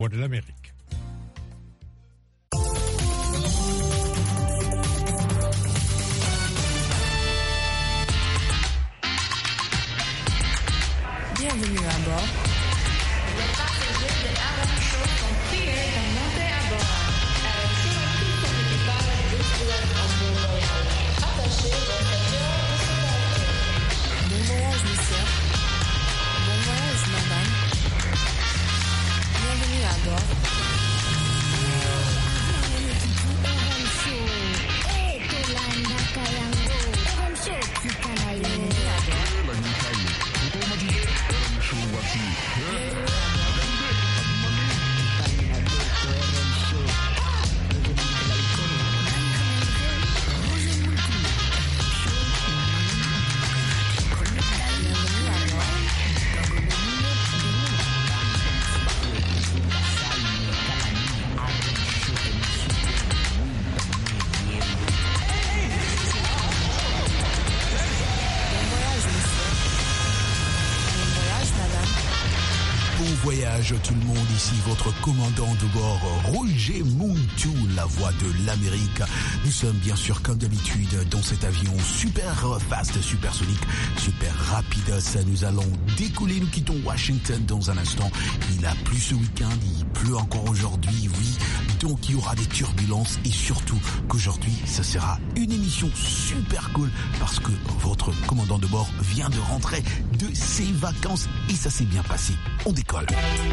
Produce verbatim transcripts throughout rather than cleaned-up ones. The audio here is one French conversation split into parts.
voix de l'Amérique. Bienvenue à bord. Les passagers de R M Show sont priés de monter à bord. R M Show et tout son équipage vous souhaitent un bon voyage. Attachez vos ceintures de sécurité. Bon voyage, monsieur. Bon voyage, madame. Bienvenue à bord. Voyage tout le monde, ici votre commandant de bord Roger Muntu, la voix de l'Amérique. Nous sommes bien sûr comme d'habitude dans cet avion super fast, super sonique, super rapide. Ça, nous allons décoller, nous quittons Washington dans un instant. Il a plu ce week-end, il pleut encore aujourd'hui, oui. Donc il y aura des turbulences et surtout qu'aujourd'hui ça sera une émission super cool parce que votre commandant de bord vient de rentrer de ses vacances et ça s'est bien passé. On décolle.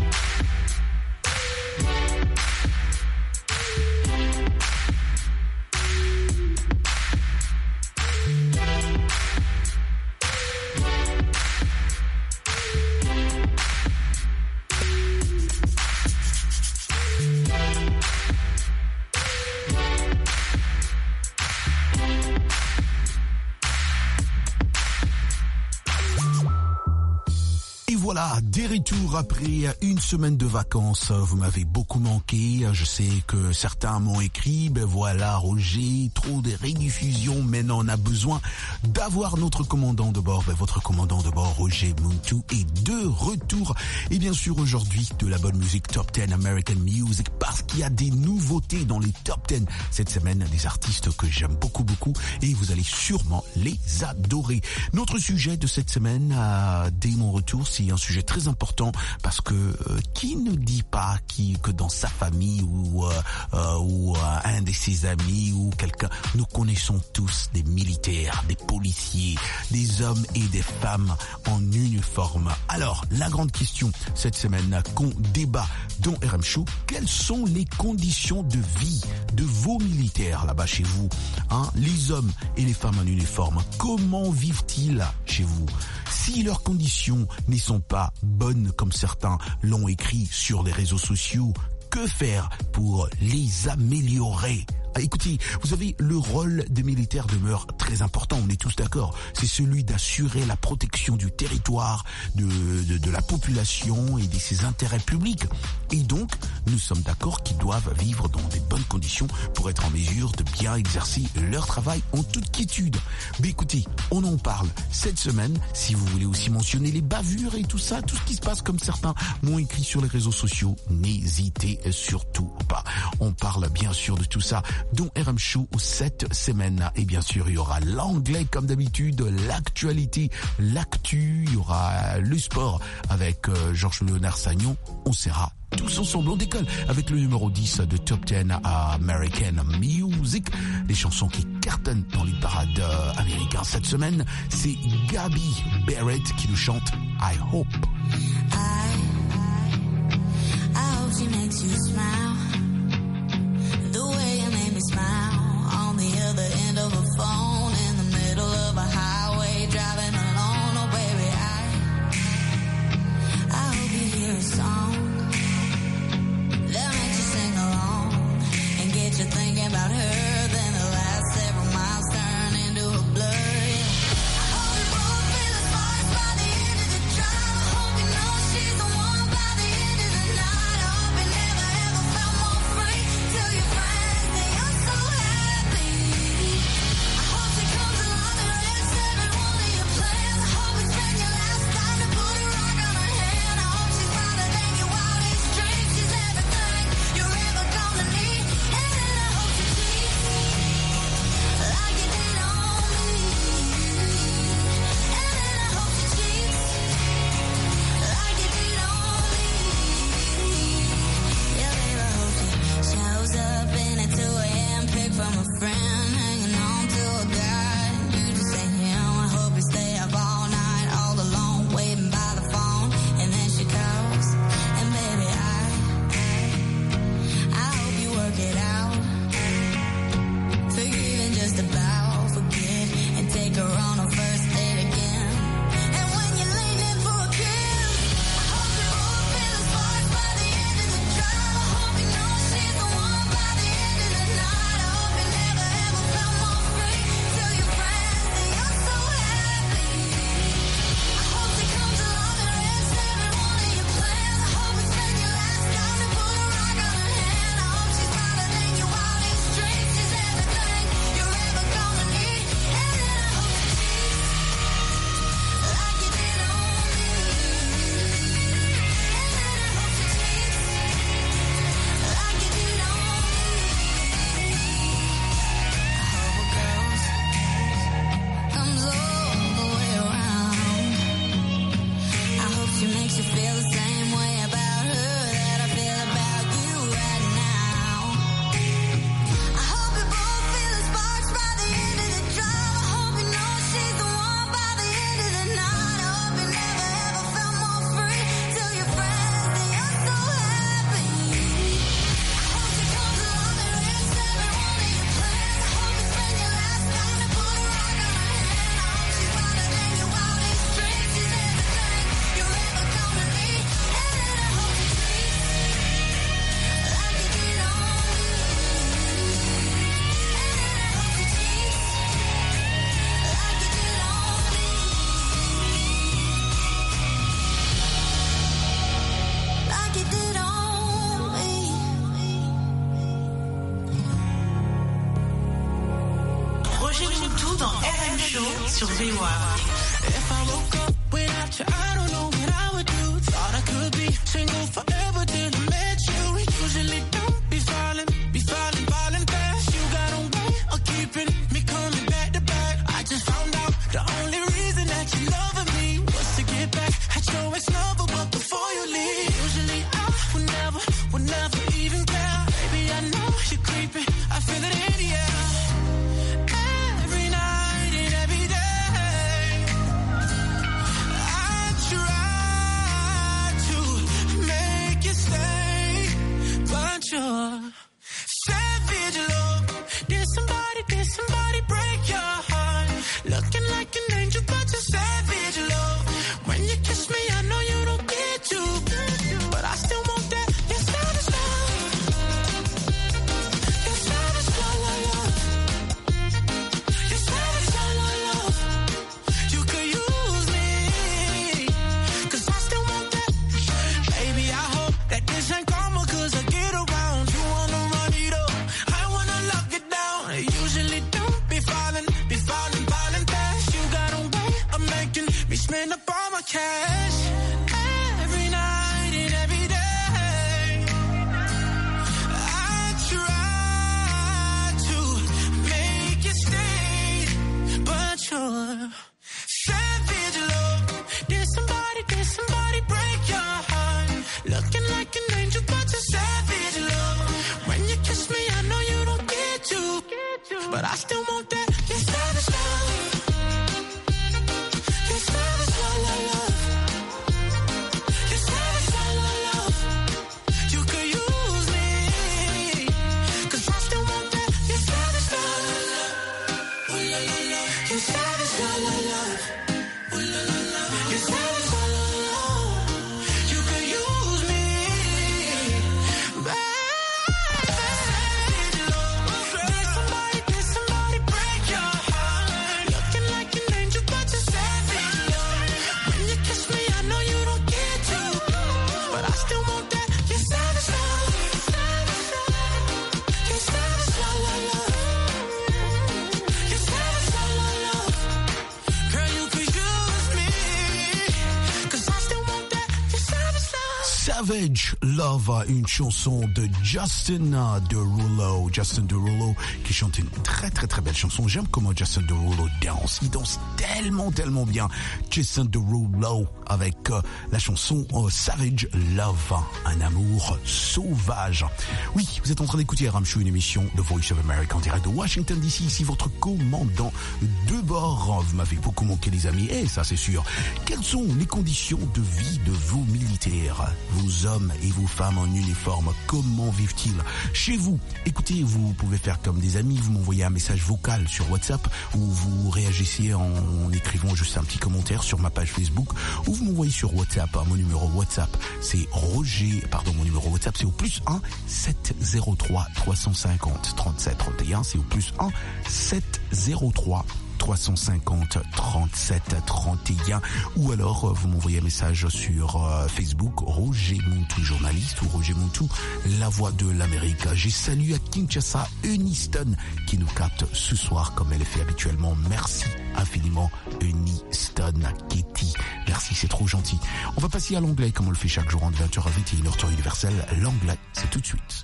Voilà, des retours après une semaine de vacances. Vous m'avez beaucoup manqué. Je sais que certains m'ont écrit, ben voilà Roger, trop de rediffusions. Maintenant on a besoin d'avoir notre commandant de bord. Ben votre commandant de bord, Roger Muntu, est de retour. Et bien sûr aujourd'hui de la bonne musique Top dix American Music parce qu'il y a des nouveautés dans les Top dix cette semaine. Des artistes que j'aime beaucoup beaucoup et vous allez sûrement les adorer. Notre sujet de cette semaine, euh, dès mon retour, c'est un sujet très important parce que euh, qui ne dit pas qui, que dans sa famille ou, euh, euh, ou euh, un de ses amis ou quelqu'un, nous connaissons tous des militaires, des policiers, des hommes et des femmes en uniforme. Alors, la grande question cette semaine qu'on débat dans R M Show, quelles sont les conditions de vie de vos militaires là-bas chez vous, hein, les hommes et les femmes en uniforme, comment vivent-ils chez vous? Si leurs conditions ne sont pas bonnes comme certains l'ont écrit sur les réseaux sociaux, que faire pour les améliorer? Ah, écoutez, vous savez, le rôle des militaires demeure très important, on est tous d'accord. C'est celui d'assurer la protection du territoire, de, de, de la population et de ses intérêts publics. Et donc, nous sommes d'accord qu'ils doivent vivre dans des bonnes conditions pour être en mesure de bien exercer leur travail en toute quiétude. Mais écoutez, on en parle cette semaine. Si vous voulez aussi mentionner les bavures et tout ça, tout ce qui se passe comme certains m'ont écrit sur les réseaux sociaux, n'hésitez surtout pas. On parle bien sûr de tout ça dont R M Show cette semaine. Et bien sûr, il y aura l'anglais comme d'habitude, l'actualité, l'actu, il y aura le sport avec euh, Georges Léonard Sagnon. On sera tous ensemble, on décolle avec le numéro dix de Top dix American Music. Les chansons qui cartonnent dans les parades euh, américains cette semaine, c'est Gabby Barrett qui nous chante I Hope. I, I hope she makes you smile. The way you made me smile on the other end of a phone in the middle of a highway driving alone. Oh baby, I I hope you hear a song that makes you sing along and get you thinking about her. Then the last several miles turn into a blur. I hope you both feel the sparks by the end of the drive. I hope you know she's the one by the end of the night. I hope you never ever felt more free till your friends say you're so happy. I hope she comes along to rest every one of your plans. I hope we spend your last time to put a rock on her hand. I hope she's brighter than your wildest dreams. She's every Harlem Show sur V O A. If I woke up without you, I don't know what I would do. Thought I could be single forever till I met you. Usually don't be falling, be falling, falling fast. You got a way of keeping me coming back to back. I just found out the only reason that you loving me was to get back at your ex-lover, but before you leave, usually I would never, would never even care. Baby, I know you're creeping, I feel it in the air. Every night and every day, I try to make you stay, but you're savage love. Did somebody, did somebody break your heart? Looking like an angel, but you're savage love. When you kiss me, I know you don't get to, but I still want that. You're savage love. You're savage love, love, love. You're savage love, love, love. You could use me, 'cause I still want that. Baby, I hope that this ain't karma, 'cause I get around. You wanna run it up, I wanna lock it down. I usually don't be falling, be falling, falling fast. You got a way of making me spend up all my cash. Every night and every day, I try to make you stay, but you're savage love. Did somebody, did somebody break your heart? Looking like an angel, but you're savage love. When you kiss me, I know you don't get to, but I still want that. You're savage love. You're savage love, love, love. You're savage love, love, love. You could use me, 'cause I still want that. You're savage love, love, love. Ooh la la la. You're savage love, love, love. Ooh la la la. You're savage love, love, love. You could use me, baby. Did somebody, did somebody break your heart? Looking like an angel, but you're savage love. When you kiss me, I know you don't get to, but I still want that. You're savage love. You're savage love, love, love. You're savage love, love, love. Girl, you could use me, 'cause I still want that. You're savage love. Savage Love, une chanson de Justin Derulo. Justin Derulo qui chante une très très très belle chanson. J'aime comment Justin Derulo danse. Il danse tellement tellement bien. Justin Derulo avec euh, la chanson euh, Savage Love, un amour sauvage. Oui, vous êtes en train d'écouter Ram Show, une émission de Voice of America en direct de Washington D C. Ici votre commandant de bord. Vous m'avez beaucoup manqué les amis, et ça c'est sûr. Quelles sont les conditions de vie de vos militaires, vos hommes et vos femmes en uniforme? Comment vivent-ils chez vous? Écoutez, vous pouvez faire comme des amis, vous m'envoyez un message vocal sur WhatsApp, ou vous réagissez en, en écrivant juste un petit commentaire sur ma page Facebook, ou vous m'envoyez sur WhatsApp. Mon numéro WhatsApp c'est Roger, pardon, mon numéro WhatsApp c'est au plus un sept zéro trois trois cent cinquante trente-sept trente et un, c'est au plus un sept zéro trois trois cent cinquante trente-sept trente et un, ou alors vous m'envoyez un message sur euh, Facebook, Roger Montou journaliste, ou Roger Montou la voix de l'Amérique. J'ai salué à Kinshasa Eunice qui nous capte ce soir comme elle le fait habituellement. Merci infiniment Eunice Kitty, merci, c'est trop gentil. On va passer à l'anglais comme on le fait chaque jour entre vingt heures à vingt et une heures temps universel. L'anglais, c'est tout de suite.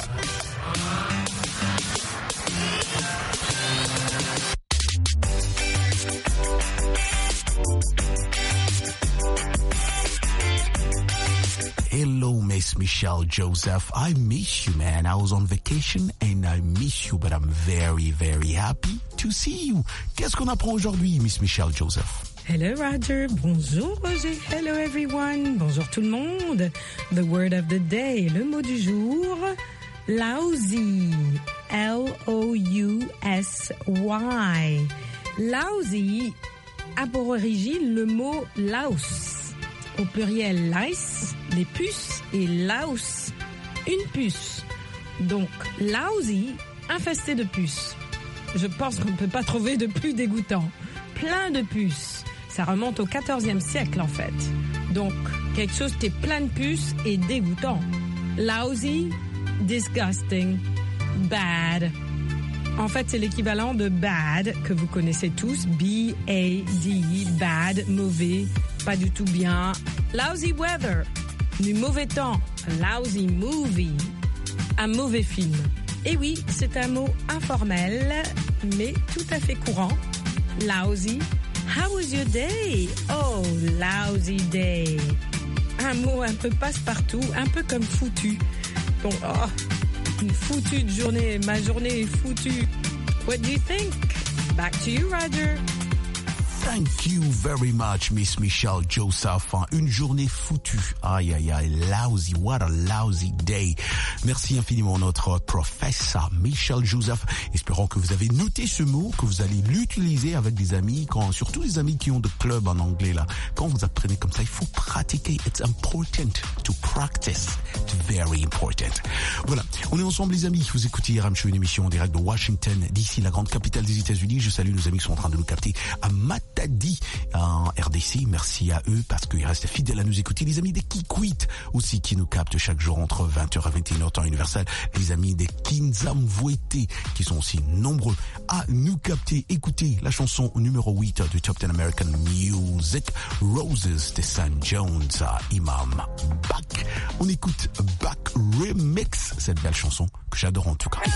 Hello, Miss Michelle Joseph. I miss you, man. I was on vacation and I miss you, but I'm very, very happy to see you. Qu'est-ce qu'on apprend aujourd'hui, Miss Michelle Joseph? Hello Roger, bonjour Roger, hello everyone, bonjour tout le monde. The word of the day, le mot du jour, lousy, L O U S Y. Lousy a pour origine le mot louse. Au pluriel lice, les puces, et louse, une puce. Donc lousy, infesté de puces. Je pense qu'on ne peut pas trouver de plus dégoûtant. Plein de puces. Ça remonte au quatorzième siècle en fait. Donc quelque chose qui est plein de puces et dégoûtant. Lousy, disgusting, bad. En fait, c'est l'équivalent de bad, que vous connaissez tous. B A D, bad, mauvais, pas du tout bien. Lousy weather, du mauvais temps. Lousy movie, un mauvais film. Et oui, c'est un mot informel, mais tout à fait courant. Lousy. How was your day? Oh, lousy day. Un mot un peu passe-partout, un peu comme foutu. Donc, oh, une foutue journée. Ma journée est foutue. What do you think? Back to you, Roger. Thank you very much, Miss Michelle Joseph. Une journée foutue. Aïe, aïe, aïe. Lousy. What a lousy day. Merci infiniment, notre professeur Michelle Joseph. Espérons que vous avez noté ce mot, que vous allez l'utiliser avec des amis, quand, surtout les amis qui ont de clubs en anglais, là. Quand vous apprenez comme ça, il faut pratiquer. It's important to practice. It's very important. Voilà. On est ensemble, les amis. Vous écoutez R M Show, une émission en direct de Washington, D C, la grande capitale des États-Unis. Je salue nos amis qui sont en train de nous capter à Matadi, en R D C. Merci à eux parce qu'ils restent fidèles à nous écouter. Les amis des Kikwit aussi qui nous captent chaque jour entre vingt heures et vingt et une heures temps universel. Les amis des Kinzamvouete qui sont aussi nombreux à nous capter. Écoutez la chanson numéro huit du Top dix American Music, Roses de Sam Jones, Imam Bak. On écoute Bak Remix, cette belle chanson que j'adore en tout cas.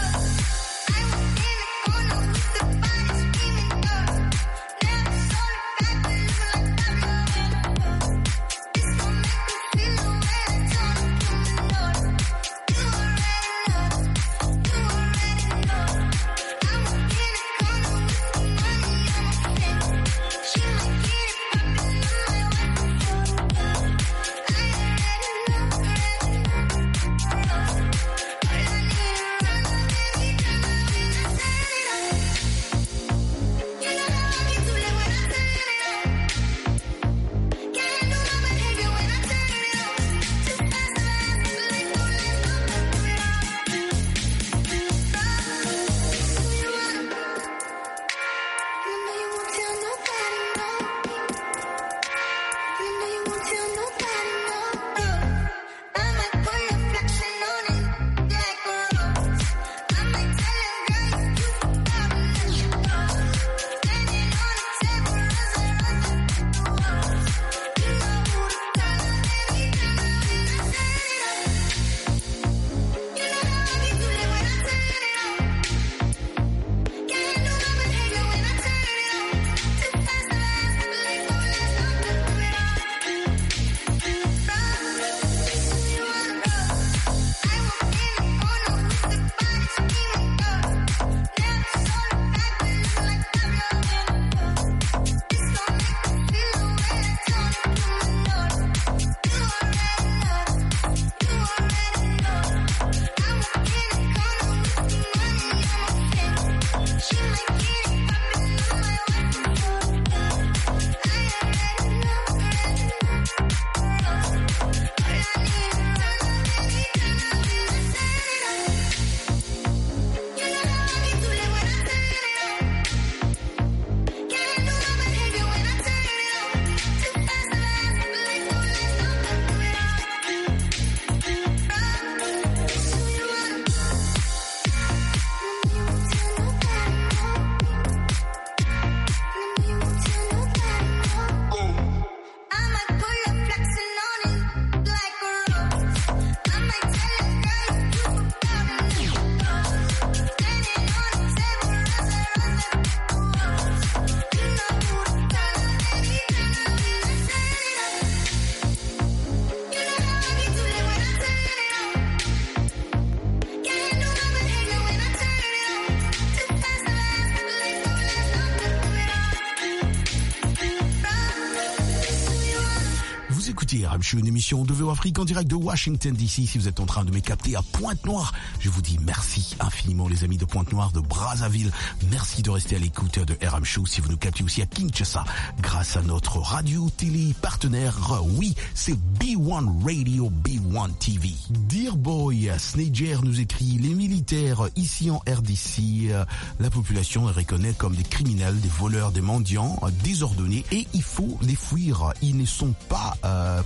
Je suis une émission de V O Afrique en direct de Washington D C. Si vous êtes en train de me capter à Pointe-Noire, je vous dis merci infiniment les amis de Pointe-Noire, de Brazzaville. Merci de rester à l'écoute de R M Show. Si vous nous captez aussi à Kinshasa, grâce à notre radio-télé partenaire, oui, c'est B un Radio, B un T V. Dear Boy, Snejer nous écrit, les militaires ici en R D C, la population les reconnaît comme des criminels, des voleurs, des mendiants, désordonnés et il faut les fuir. Ils ne sont pas euh,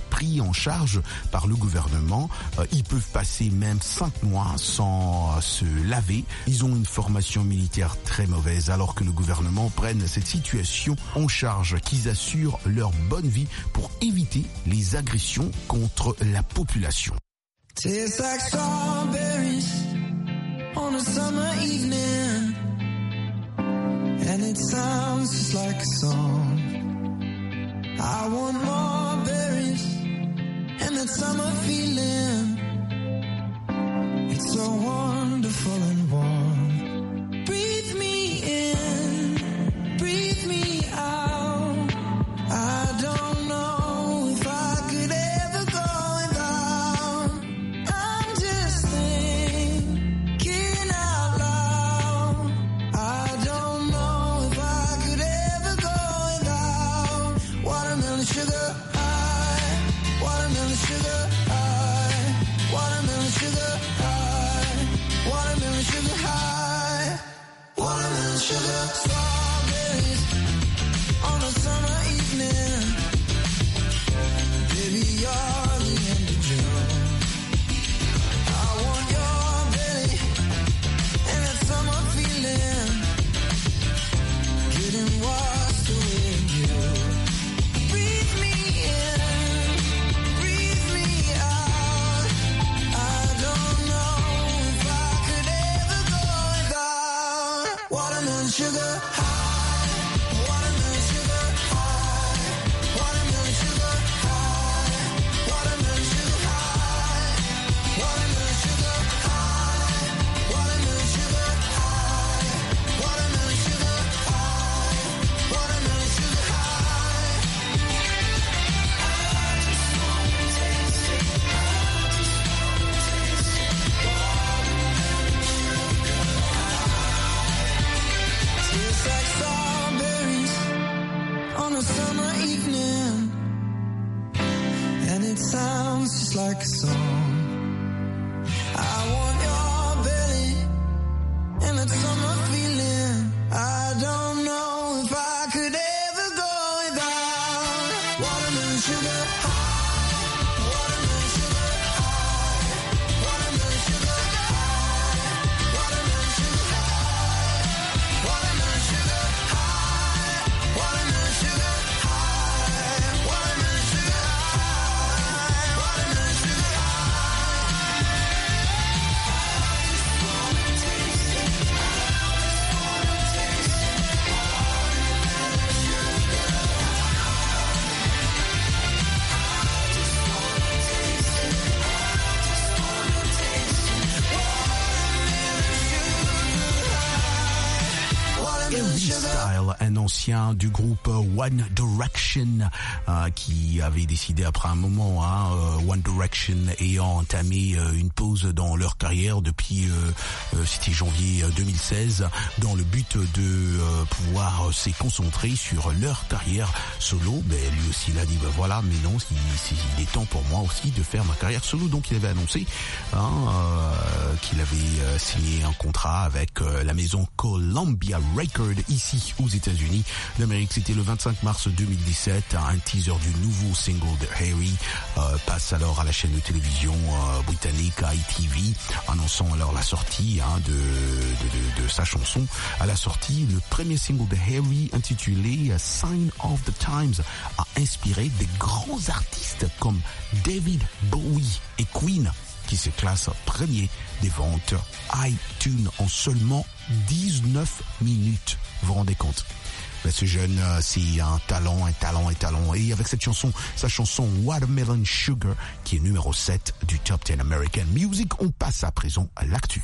pris en charge par le gouvernement. Euh, ils peuvent passer même cinq mois sans euh, se laver. Ils ont une formation militaire très mauvaise, alors que le gouvernement prenne cette situation en charge, qu'ils assurent leur bonne vie pour éviter les agressions contre la population. Tastes like strawberries on a summer evening, and it sounds just like a song. I want more berries and that summer feeling. It's so wonderful and warm. Breathe me in, breathe me out. I don't know if I could ever go without. I'm just thinking out loud. I don't know if I could ever go without watermelon sugar high, watermelon sugar high, watermelon sugar high, watermelon sugar high, watermelon sugar. Strawberries on a summer evening. Baby, you're the end of June. I want your belly and that summer feeling, getting washed away in you. Breathe me in, breathe me out. I don't know if I could ever go without watermelon sugar high, watermelon sugar high, watermelon sugar high, watermelon sugar high, watermelon sugar high, watermelon sugar high, watermelon sugar high, watermelon sugar high. I just wanna taste it. I just wanna taste it. Watermelon sugar high. Tastes like strawberries on a summer evening, and it sounds just like a song. I want your belly and that summer feeling. I don't know if I could ever go without watermelon sugar high, watermelon sugar high, watermelon sugar high, watermelon sugar high, watermelon sugar high, watermelon sugar high, watermelon sugar high, watermelon sugar high. I just wanna taste it. I just wanna taste it. Watermelon sugar Harry Styles, un ancien du groupe One Direction, euh, qui avait décidé après un moment, hein, euh, One Direction ayant entamé euh, une pause dans leur carrière depuis, euh, euh, c'était janvier deux mille seize, dans le but de euh, pouvoir euh, se concentrer sur leur carrière solo. Ben, lui aussi il a dit, ben voilà, mais non, il, il est temps pour moi aussi de faire ma carrière solo. Donc il avait annoncé hein, euh, qu'il avait euh, signé un contrat avec euh, la maison Columbia Records ici aux États-Unis d'Amérique. C'était le vingt-cinq mars deux mille dix-sept. Un teaser du nouveau single de Harry euh, passe alors à la chaîne de télévision euh, britannique I T V, annonçant alors la sortie hein, de, de, de, de sa chanson. À la sortie, le premier single de Harry intitulé Sign of the Times a inspiré des grands artistes comme David Bowie et Queen, qui se classe premier des ventes iTunes en seulement dix-neuf minutes. Vous vous rendez compte? Ben, ce jeune, euh, c'est un talent, un talent, un talent. Et avec cette chanson, sa chanson Watermelon Sugar, qui est numéro sept du Top dix American Music, on passe à présent à l'actu.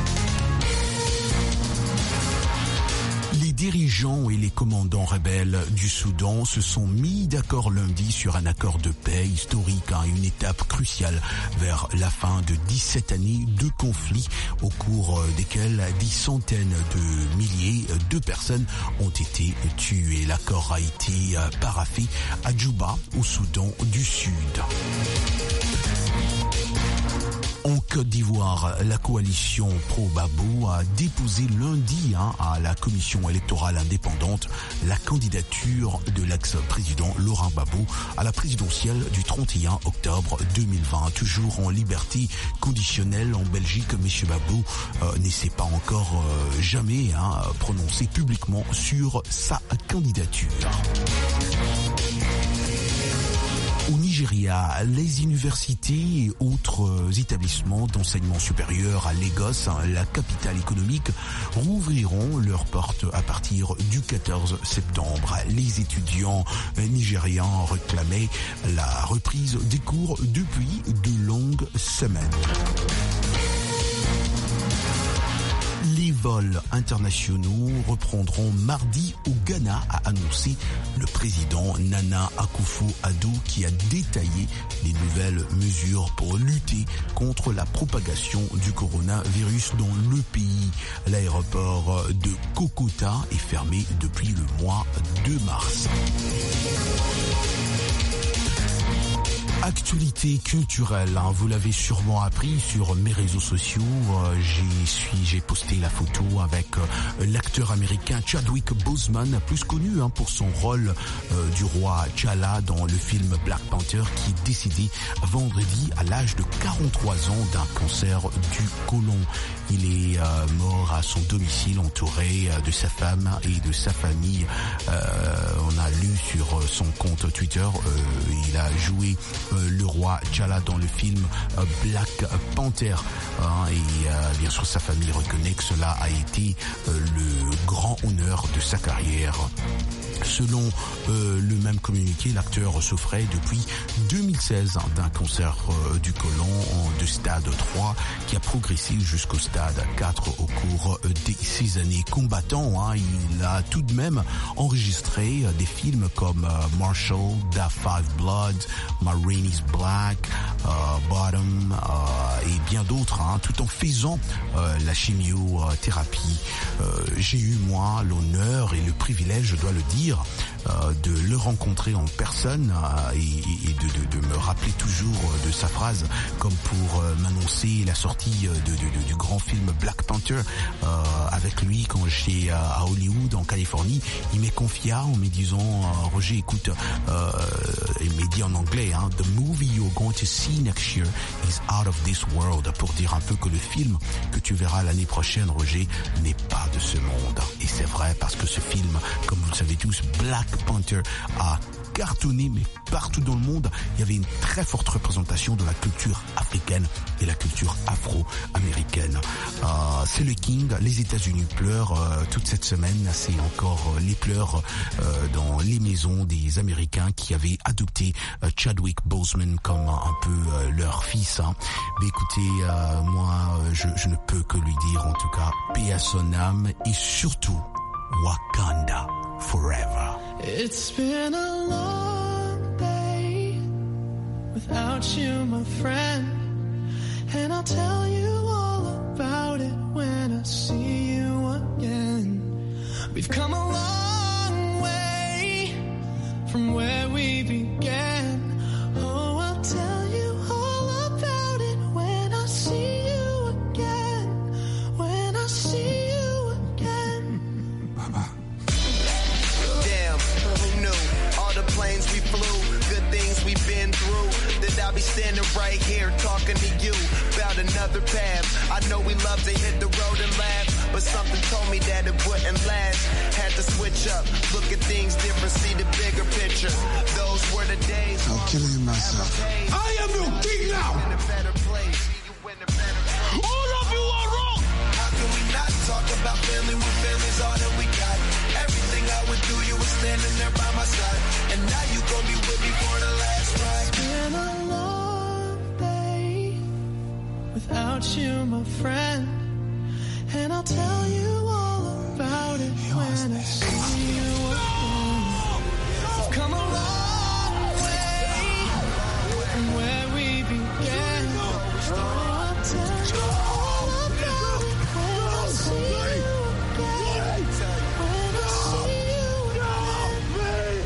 Les dirigeants et les commandants rebelles du Soudan se sont mis d'accord lundi sur un accord de paix historique, hein, une étape cruciale vers la fin de dix-sept années de conflit au cours desquels des centaines de milliers de personnes ont été tuées. L'accord a été paraphé à Djouba, au Soudan du Sud. En Côte d'Ivoire, la coalition pro-Gbagbo a déposé lundi hein, à la commission électorale indépendante la candidature de l'ex-président Laurent Gbagbo à la présidentielle du trente et un octobre deux mille vingt. Toujours en liberté conditionnelle en Belgique, M. Gbagbo euh, ne s'est pas encore euh, jamais hein, prononcé publiquement sur sa candidature. Au Nigeria, les universités et autres établissements d'enseignement supérieur à Lagos, la capitale économique, rouvriront leurs portes à partir du quatorze septembre. Les étudiants nigérians réclamaient la reprise des cours depuis de longues semaines. Les vols internationaux reprendront mardi au Ghana, a annoncé le président Nana Akufo-Addo, qui a détaillé les nouvelles mesures pour lutter contre la propagation du coronavirus dans le pays. L'aéroport de Kokota est fermé depuis le mois de mars. Actualité culturelle, hein, vous l'avez sûrement appris sur mes réseaux sociaux. Euh, j'ai, suis, j'ai posté la photo avec euh, l'acteur américain Chadwick Boseman, plus connu hein, pour son rôle euh, du roi T'Challa dans le film Black Panther, qui est décédé vendredi à l'âge de quarante-trois ans d'un cancer du côlon. Il est euh, mort à son domicile entouré euh, de sa femme et de sa famille. Euh, on a lu sur euh, son compte Twitter, euh, il a joué Euh, le roi T'Challa dans le film euh, Black Panther hein, et euh, bien sûr sa famille reconnaît que cela a été euh, le grand honneur de sa carrière. Selon euh, le même communiqué, l'acteur souffrait depuis deux mille seize hein, d'un cancer euh, du côlon de stade trois qui a progressé jusqu'au stade quatre au cours euh, de ses années combattant. Hein, il a tout de même enregistré euh, des films comme euh, Marshall, Da Five Bloods, My Rain is Black, euh, Bottom euh, et bien d'autres, hein, tout en faisant euh, la chimiothérapie. Euh, j'ai eu moi l'honneur et le privilège, je dois le dire, Euh, de le rencontrer en personne euh, et, et de, de, de me rappeler toujours euh, de sa phrase, comme pour euh, m'annoncer la sortie euh, de, de, de, du grand film Black Panther euh, avec lui quand j'étais euh, à Hollywood en Californie. Il m'est confié en me disant euh, Roger, écoute, euh, il m'a dit en anglais, hein, the movie you're going to see next year is out of this world, pour dire un peu que le film que tu verras l'année prochaine, Roger, n'est pas de ce monde. Et c'est vrai, parce que ce film, comme vous le savez tous, Black Panther a cartonné, mais partout dans le monde, il y avait une très forte représentation de la culture africaine et la culture afro-américaine. Euh, c'est le King, les États-Unis pleurent euh, toute cette semaine, c'est encore euh, les pleurs euh, dans les maisons des Américains qui avaient adopté euh, Chadwick Boseman comme un, un peu euh, leur fils. Hein. Mais écoutez, euh, moi, je, je ne peux que lui dire en tout cas, paix à son âme et surtout, Wakanda forever. It's been a long day without you, my friend, and I'll tell you all about it when I see you again. We've come a long way from where we began. Oh, I'll tell you all about it when I see you again, when I see you again. Baba. Planes we flew, good things we've been through, that I'll be standing right here talking to you about another path. I know we love to hit the road and laugh, but something told me that it wouldn't last. Had to switch up, look at things different, see the bigger picture. Those were the days. I'm killing myself. I am your king now. In a better place. All of you are wrong. How can we not talk about family when family's all that we got? Everything I would do, you were standing there by my side. And now you gon' be with me for the last ride. It's been a long day without you, my friend, and I'll tell you all about it when I see you again. I've come a long way from where we began. Oh, I'll tell you all about it when I see you again. When I see you again.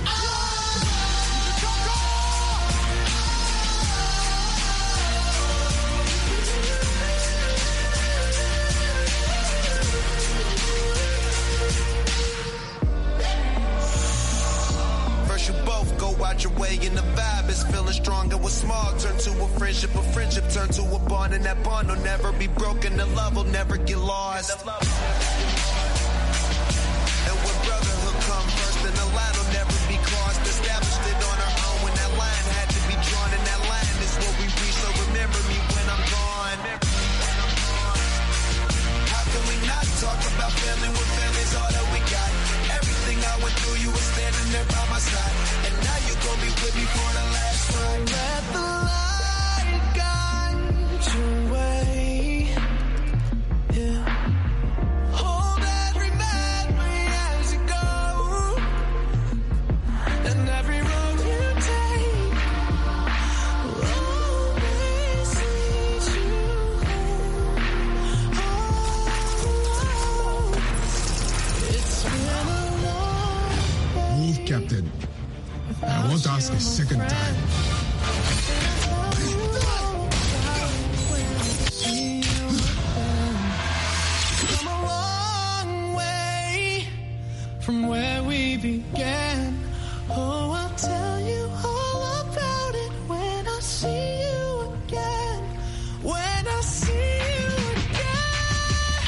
playing the vibe is feeling strong and what's small turn to a friendship, a friendship turn to a bond, and that bond will never be broken, the love will never get lost. And when brotherhood come first, then the line will never be crossed. Established it on our own when that line had to be drawn, and that line is what we reach, so remember me when I'm gone. How can we not talk about family when family's all that we got? Everything I went through, you were standing there by my side, and now you gon' be with me for the last ride. Let the light guide your way, yeah. Hold every memory as you go, and every road you take will always lead you home. Oh, it's been a long Move, Captain. I won't ask a second time. Come a long way from where we began. Oh, I'll tell you all about it when I see you again. When I see you again.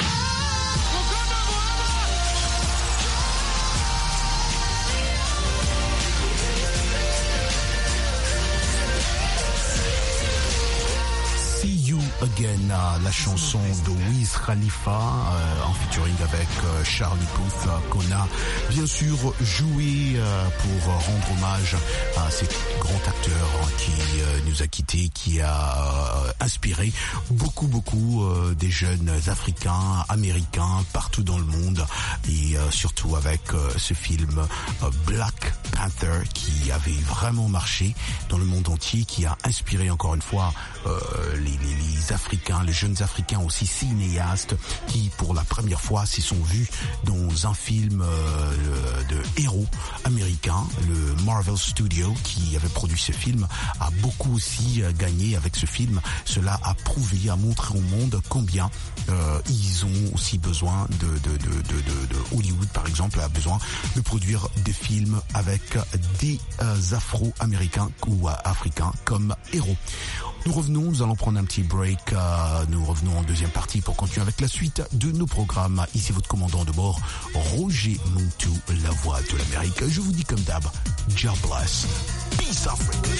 See You Again, la chanson de Wiz Khalifa euh, en featuring avec euh, Charlie Puth euh, qu'on a bien sûr joué euh, pour rendre hommage à cet grand acteur hein, qui euh, nous a quittés, qui a euh, inspiré beaucoup beaucoup euh, des jeunes Africains, Américains partout dans le monde, et euh, surtout avec euh, ce film euh, Black Panther qui avait vraiment marché dans le monde entier, qui a inspiré encore une fois euh, les, les, les Africains, les jeunes Africains aussi cinéastes qui pour la première fois s'y sont vus dans un film euh, de héros américains. Le Marvel Studio qui avait produit ce film a beaucoup aussi euh, gagné avec ce film. Cela a prouvé, a montré au monde combien euh, ils ont aussi besoin de, de, de, de, de, de Hollywood par exemple a besoin de produire des films avec des euh, Afro-Américains ou euh, Africains comme héros. Nous revenons, nous allons prendre un petit break, euh, nous revenons en deuxième partie pour continuer avec la suite de nos programmes. Ici votre commandant de bord, Roger Muntu, la voix de l'Amérique. Je vous dis comme d'hab, God bless, peace Africa.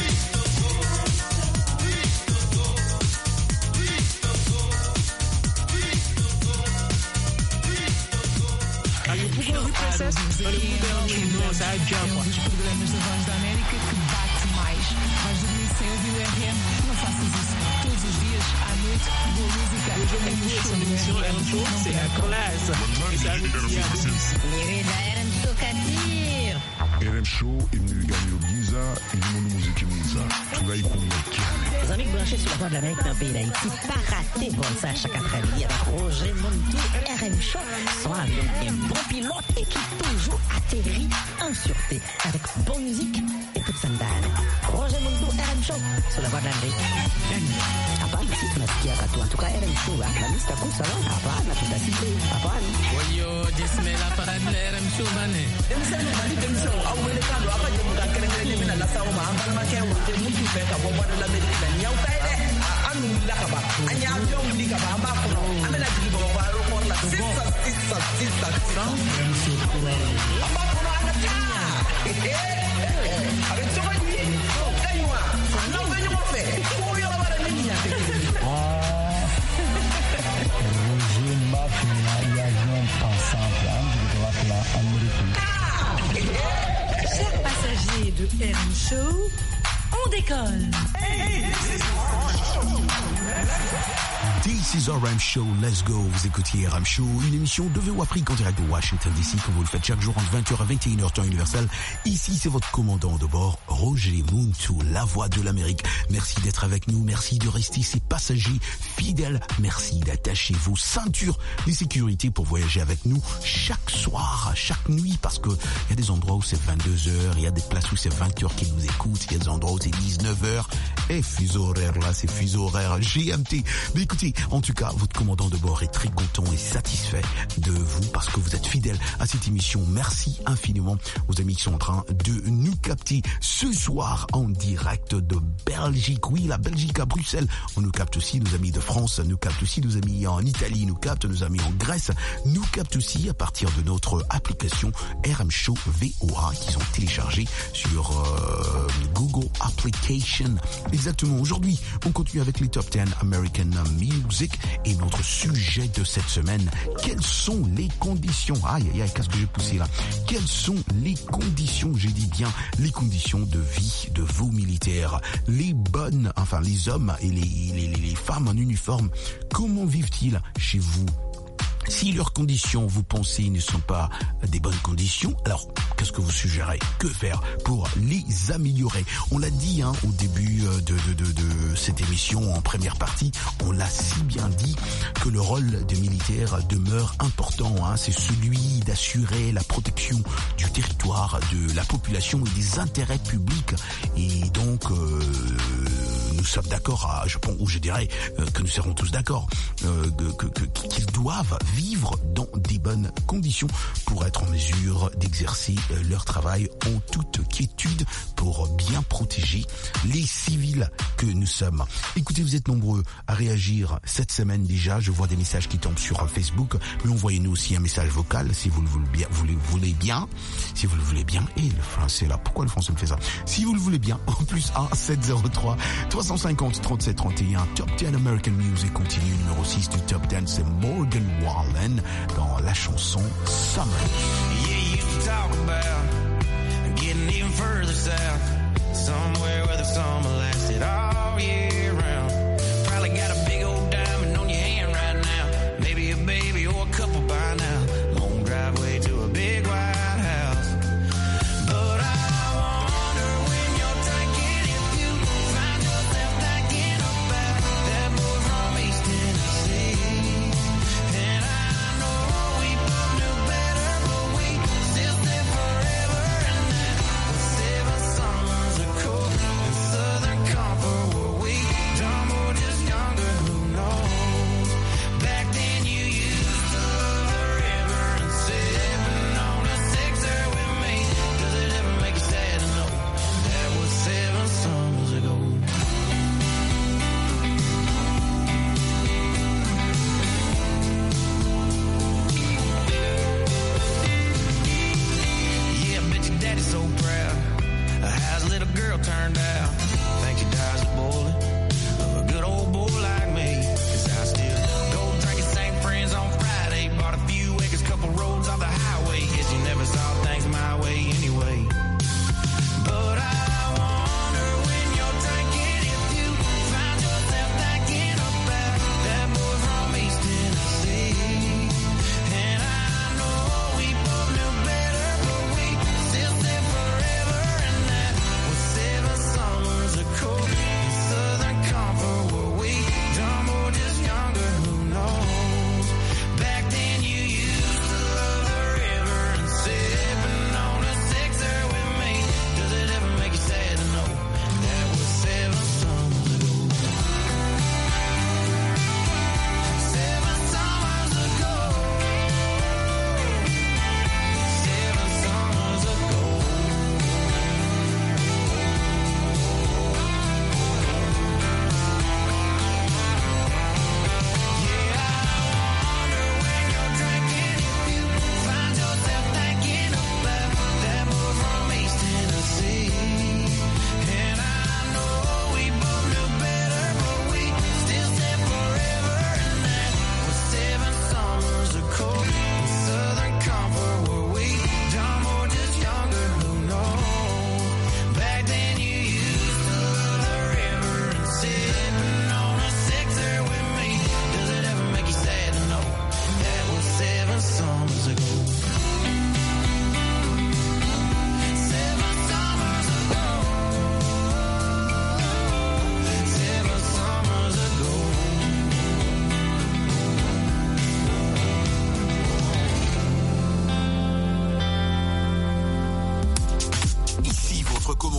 Aí o Google Reprocess, olha o Google, nossa, a Java. Dos programas da Voz da América que bate mais. Vais dormir sem ouvir o R M? Não faças isso. Todos os dias, à noite, boa música. Hoje eu me vi essa emissão, é um show, c'est a classe. Isso é a música. Querida, era de Socatir. R M Show est venu gagner au Giza et du monde musique Giza. Tu vas y convaincre. Les amis branchés sur la voix de l'Amérique dans le pays d'Haïti, pas rater bon ça chaque après-midi avec Roger Muntu, R M Show, sont avec un bon pilote et qui toujours atterrit en sûreté avec bonne musique et toute sandale. Roger Muntu, R M Show, sur la voix de l'Amérique. Hapana, si tunasikia katu, en tout cas R M Show, la lista kuu salon, hapana, tutasikia, hapana. Oyo, jisme la parade de R M Show, bane. Demisano, mani demisano, awele kando, apa jemuka kerengere mina lasa uma, ambal make wote muntu feka, bobo de l'Amérique, nyau kaide, anu lakaba, anya avion likaba, amba kono, amela jigi bobo ba aeroport la, sisa, sisa, sisa, sisa. Amba kono anatia. Avec ce mani, kanywa, non venyo mo fe, ko yo ba de ninya te. Roger Mbaf, l'avion pensant plan, là, américain. Chers passagers de R M Show, on décolle. This is R M Show, let's go. Vous écoutez R M Show, une émission de V O Afrique en direct de Washington D C, comme vous le faites chaque jour entre vingt heures et vingt et une heures temps universel. Ici, c'est votre commandant de bord, Roger Muntu, la voix de l'Amérique. Merci d'être avec nous, merci de rester ces passagers fidèles, merci d'attacher vos ceintures de sécurité pour voyager avec nous chaque soir, chaque nuit, parce que il y a des endroits où c'est vingt-deux heures, il y a des places où c'est vingt heures qui nous écoutent, il y a des endroits où c'est c'est dix-neuf heures. Et fuseau horaire, là, c'est fuseau horaire G M T. Mais écoutez, en tout cas, votre commandant de bord est très content et satisfait de vous parce que vous êtes fidèle à cette émission. Merci infiniment aux amis qui sont en train de nous capter ce soir en direct de Belgique. Oui, la Belgique à Bruxelles. On nous capte aussi, nos amis de France, nous capte aussi nos amis en Italie, nous capte nos amis en Grèce, nous capte aussi à partir de notre application R M Show V O A qu'ils ont téléchargé sur euh, Google Application. Exactement. Aujourd'hui, on continue avec les Top dix American Music et notre sujet de cette semaine. Quelles sont les conditions? Aïe, aïe, aïe, qu'est-ce que j'ai poussé là? Quelles sont les conditions, j'ai dit bien, les conditions de vie de vos militaires? Les bonnes, enfin les hommes et les, les, les femmes en uniforme, comment vivent-ils chez vous? Si leurs conditions, vous pensez, ne sont pas des bonnes conditions, alors qu'est-ce que vous suggérez? Que faire pour les améliorer? On l'a dit hein, au début de, de, de, de cette émission en première partie, on l'a si bien dit que le rôle des militaires demeure important. Hein, c'est celui d'assurer la protection du territoire, de la population et des intérêts publics. Et donc, euh, nous sommes d'accord, je pense, ou je dirais euh, que nous serons tous d'accord, euh, que, que, qu'ils doivent vivre dans des bonnes conditions pour être en mesure d'exercer leur travail en toute quiétude pour bien protéger les civils que nous sommes. Écoutez, vous êtes nombreux à réagir cette semaine déjà. Je vois des messages qui tombent sur Facebook, mais envoyez-nous aussi un message vocal si vous le voulez bien. Vous le voulez bien, si vous le voulez bien. Et le français là, pourquoi le français me fait ça? Si vous le voulez bien, en plus un sept zéro trois trois cent cinquante trente-sept trente et un. Top dix American Music continue, numéro six du Top dix, c'est Morgan Wallen dans la chanson Summer. Yeah, you used to talk about getting even further south, somewhere where the summer lasted all year round. Probably got a big old diamond on your hand right now, maybe a baby or a couple by now. Long driveway to a big white house. But I wonder when you're drinking if you find yourself thinking about that boy from East Tennessee. And I know we both knew better, but we still said forever and that. The seven summers are cold and Southern Comfort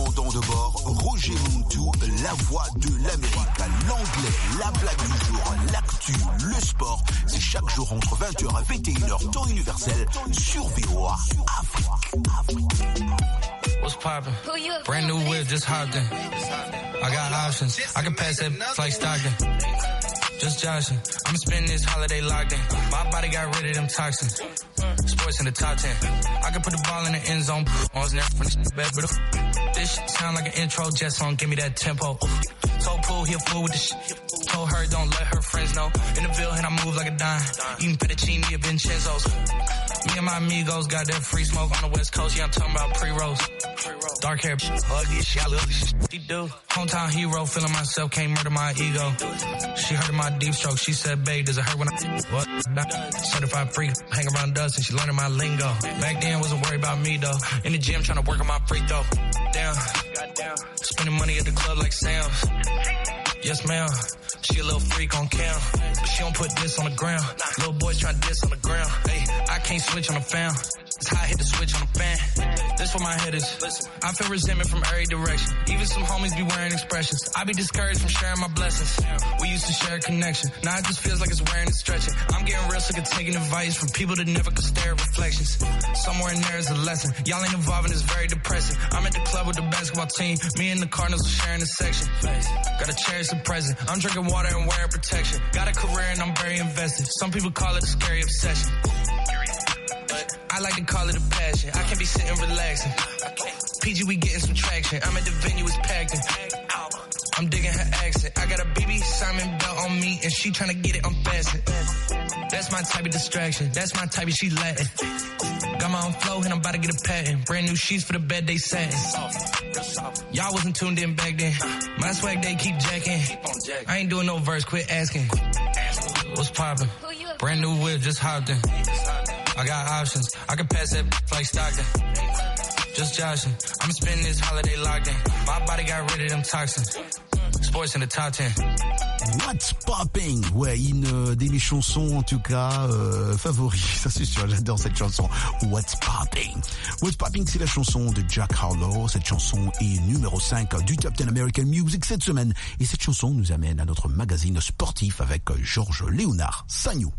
commandant de bord, Roger Montou, la voix de l'Amérique. L'anglais, la blague du jour, l'actu, le sport. C'est chaque jour entre vingt heures et vingt et une heures, temps universel, sur V O A Afrique. Afrique. What's poppin'? Brand new whip, just hopped in. I got options. I can pass that like Stockton. Just joshing. I'm spending this holiday locked in. My body got rid of them toxins. Sports in the top ten. I can put the ball in the end zone. On his neck from the bed, but this shit sound like an intro jet song. Give me that tempo. Told Pool he a fool with the shit. Told her don't let her friends know. In the Ville and I move like a dime. Eating fettuccine at Vincenzo's. Me and my amigos got that free smoke on the West Coast. Yeah, I'm talking about pre-rolls. Dark hair, ugly shit, I love this shit. She do. Hometown hero, feeling myself, can't murder my ego. She heard of my deep stroke. She said, babe, does it hurt when I... What? Certified freak, hang around dust and she learning my lingo. Back then, wasn't worried about me, though. In the gym, trying to work on my free throw. Damn. Spending money at the club like Sam's. Yes, ma'am. She a little freak on cam, but she don't put this on the ground. Little boys try to diss on the ground. Hey, I can't switch on the fan. It's how I hit the switch on the fan. This for my hitters. I feel resentment from every direction. Even some homies be wearing expressions. I be discouraged from sharing my blessings. We used to share a connection. Now it just feels like it's wearing and stretching. I'm getting real sick of taking advice from people that never could stare at reflections. Somewhere in there is a lesson. Y'all ain't involved and it's very depressing. I'm at the club with the basketball team. Me and the Cardinals are sharing a section. Gotta cherish the present. I'm drinking water and wearing protection. Got a career and I'm very invested. Some people call it a scary obsession. I like to call it a passion. I can be sitting relaxing. P G, we getting some traction. I'm at the venue, it's packed in. I'm digging her accent. I got a B B Simon belt on me and she tryna get it unfastened. That's my type of distraction. That's my type of she Latin. Got my own flow and I'm about to get a patent. Brand new sheets for the bed they satin. Y'all wasn't tuned in back then. My swag they keep jacking. I ain't doing no verse, quit asking. What's poppin'? Brand new whip, just hopped in. I got options. I can pass that like Stockton. Just joshing. I'm spending this holiday locked in. My body got rid of them toxins. Sports in the top ten. What's Popping? Ouais, une euh, de mes chansons en tout cas euh, favoris, ça c'est sûr, j'adore cette chanson. What's Popping? What's Popping, c'est la chanson de Jack Harlow. Cette chanson est numéro cinq du Top dix American Music cette semaine. Et cette chanson nous amène à notre magazine sportif avec Georges Léonard Sagnou.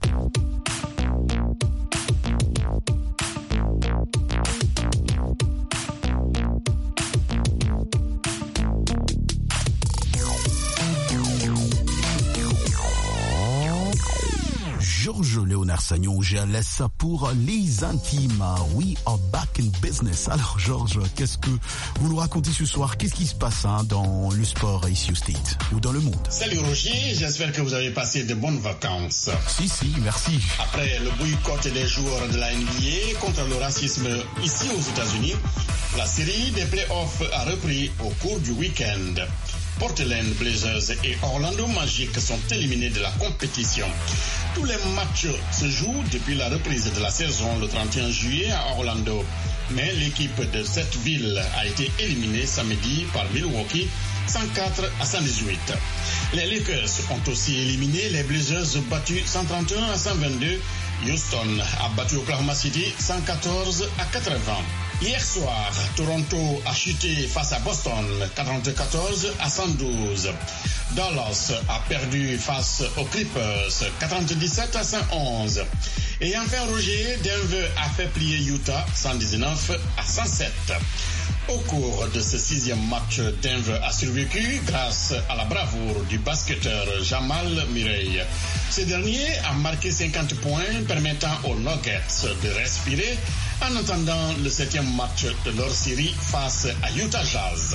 Georges Léonard Sagnon, je laisse ça pour les intimes. We are back in business. Alors Georges, qu'est-ce que vous nous racontez ce soir? Qu'est-ce qui se passe hein, dans le sport ici au State ou dans le monde? Salut Roger, j'espère que vous avez passé de bonnes vacances. Si, si, merci. Après le boycott des joueurs de la N B A contre le racisme ici aux États-Unis, la série des playoffs a repris au cours du week-end. Portland Blazers et Orlando Magic sont éliminés de la compétition. Tous les matchs se jouent depuis la reprise de la saison le trente et un juillet à Orlando. Mais l'équipe de cette ville a été éliminée samedi par Milwaukee cent quatre à cent dix-huit. Les Lakers ont aussi éliminé les Blazers battus cent trente et un à cent vingt-deux. Houston a battu Oklahoma City cent quatorze à quatre-vingts. Hier soir, Toronto a chuté face à Boston quatre-vingt-quatorze à cent douze. Dallas a perdu face aux Clippers quatre-vingt-dix-sept à cent onze. Et enfin Roger, Denver a fait plier Utah cent dix-neuf à cent sept. Au cours de ce sixième match, Denver a survécu grâce à la bravoure du basketteur Jamal Murray. Ce dernier a marqué cinquante points permettant aux Nuggets de respirer en attendant le septième match de leur série face à Utah Jazz.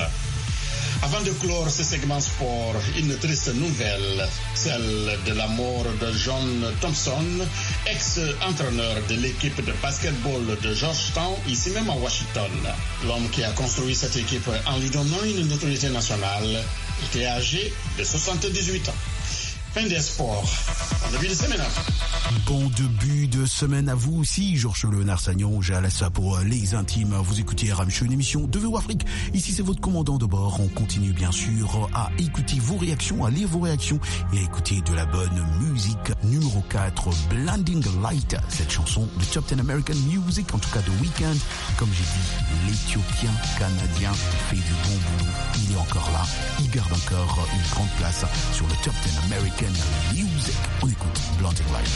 Avant de clore ce segment sport, une triste nouvelle, celle de la mort de John Thompson, ex-entraîneur de l'équipe de basketball de Georgetown, ici même à Washington. L'homme qui a construit cette équipe en lui donnant une notoriété nationale était âgé de soixante-dix-huit ans. Fin des sports. En début de semaine. Bon début de semaine à vous aussi, Georges Léonard Sagnon, j'ai à la ça pour les intimes. Vous écoutez R M Show, une émission de V O Afrique. Ici, c'est votre commandant de bord. On continue bien sûr à écouter vos réactions, à lire vos réactions et à écouter de la bonne musique. Numéro quatre, Blinding Light, cette chanson de Top dix American Music, en tout cas de Weekend. Comme j'ai dit, l'Éthiopien canadien fait du bon boulot. Il est encore là, il garde encore une grande place sur le Top dix American Music. On écoute Blinding Light.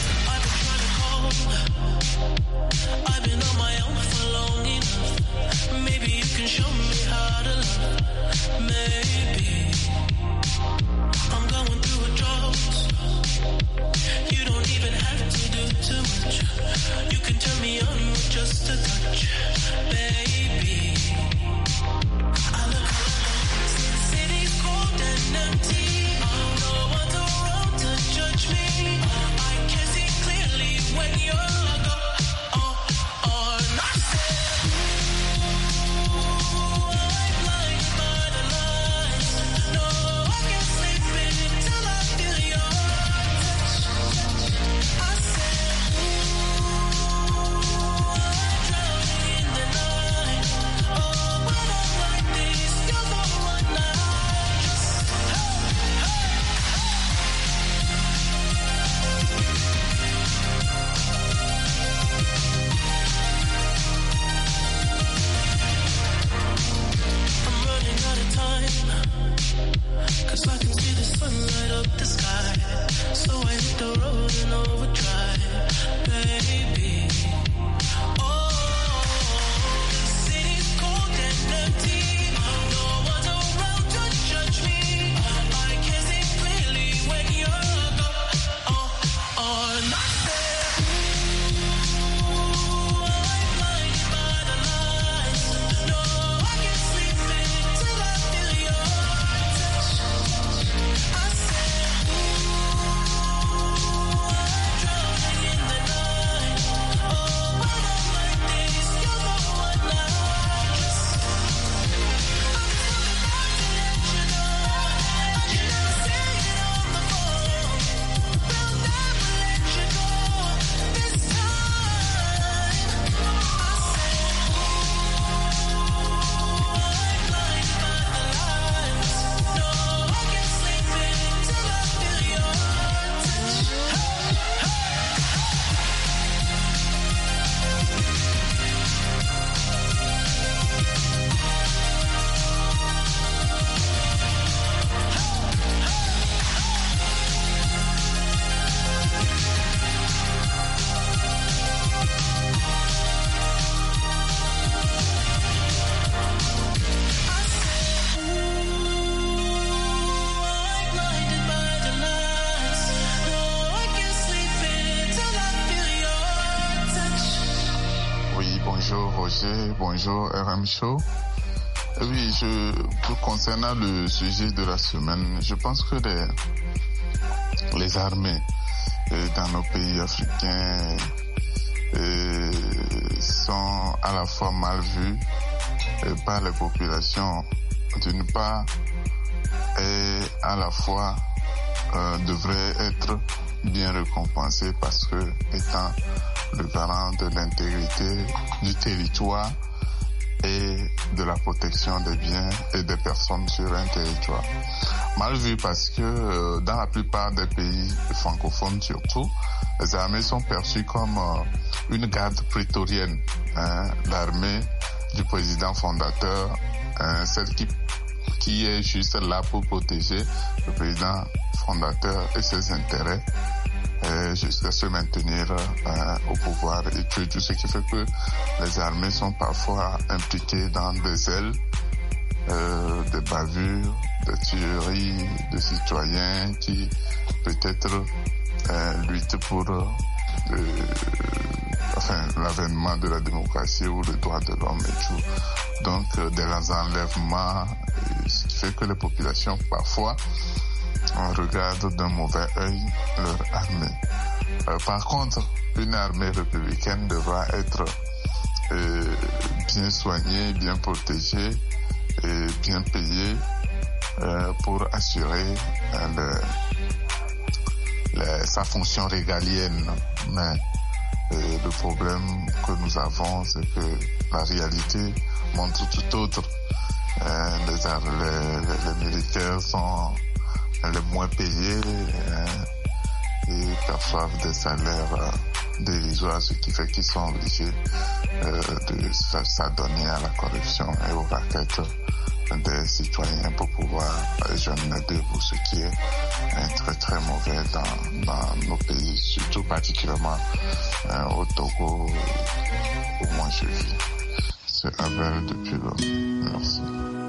I've been on my own for long enough. Maybe you can show me how to love. Maybe I'm going through a drought. You don't even have to do too much. You can turn me on with just a touch, baby. I look around, city's cold and empty. No one's around to judge me. I can see clearly when you're gone. Oh, oh, not said. Ooh, I'm blinded by the lights. No, I can't sleep until I feel your touch. I said, ooh, I'm drowning in the night. Oh, when I'm like this, you're the one I just, hey, hey. I'm running out of time, cause I can see the sun light up the sky. So I hit the road and overdrive, baby. Oh, the city's cold and empty. No one's around to judge me. I can see clearly when you're gone. Oh, oh, not there. Ooh, I'm blinded by the lights. No, I can't sleep until I feel your touch. I said, ooh, I'm drowning in the night. Oh, when I'm like this, you're the one I just. I'm coming back to let you know. I can never say it on the phone. They'll never let you go this time. I said, ooh, I'm blinded by the lights. No, I can't sleep until I feel your touch. Hey, hey. I said, ooh, I'm blinded by the lights. No, I can't sleep until I feel your touch. Oui, bonjour Roger, bonjour R M Show. Eh Oui, je, pour concernant le sujet de la semaine, je pense que les, les armées euh, dans nos pays africains euh, sont à la fois mal vues euh, par les populations d'une part et à la fois euh, devraient être bien récompensées parce que étant le garant de l'intégrité du territoire et de la protection des biens et des personnes sur un territoire. Mal vu parce que euh, dans la plupart des pays francophones surtout, les armées sont perçues comme euh, une garde prétorienne, hein, l'armée du président fondateur, hein, celle qui, qui est juste là pour protéger le président fondateur et ses intérêts. Euh, jusqu'à se maintenir euh, au pouvoir et tout, tout ce qui fait que les armées sont parfois impliquées dans des ailes, euh, des bavures, des tueries de citoyens qui peut-être euh, luttent pour euh, euh, enfin, l'avènement de la démocratie ou le droit de l'homme et tout. Donc euh, des enlèvements, ce qui fait que les populations parfois on regarde d'un mauvais œil leur armée. Euh, par contre, une armée républicaine devra être euh, bien soignée, bien protégée et bien payée euh, pour assurer euh, les, sa fonction régalienne. Mais euh, le problème que nous avons, c'est que la réalité montre tout autre. Euh, les, les, les militaires sont les moins payés euh, et perçoivent des salaires euh, dérisoires, ce qui fait qu'ils sont obligés euh, de s'adonner à la corruption et aux raquettes des citoyens pour pouvoir joindre debout, ce qui est euh, très très mauvais dans, dans nos pays, surtout particulièrement euh, au Togo où moi je vis. C'est Abel depuis là. Merci.